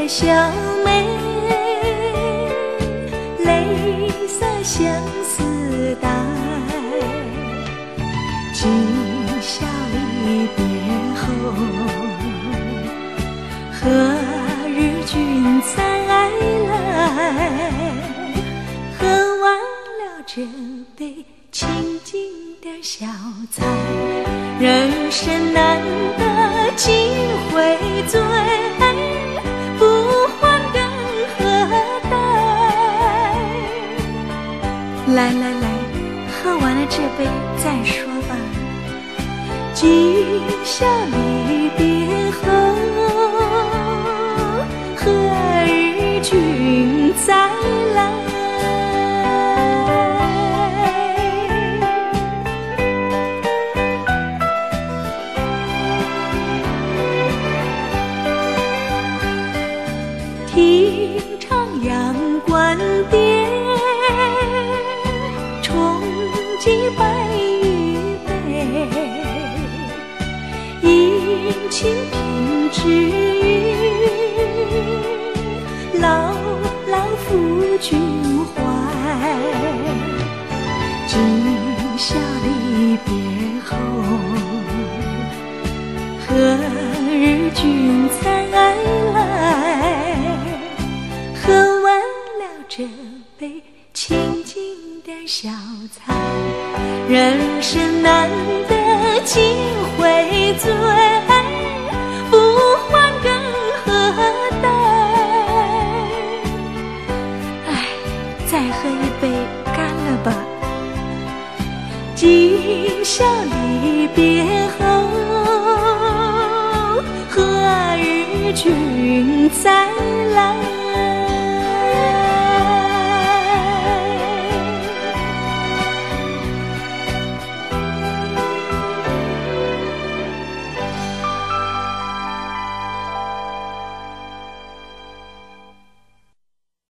小妹，泪洒相思带。今宵离别后，何日君再来？喝完了这杯清静的小菜，人生难得几回醉，不欢更何待？来来来，喝完了这杯再说吧。今宵离别后，何日君再来？听徜阳关殿，重寄白玉杯，饮清平之语，牢牢付君怀。今宵离别后，何日君再来？喝完了这杯清静的小菜，人生难得几回醉，不欢更何待？唉，再喝一杯干了吧。今宵离别后，何日君再来？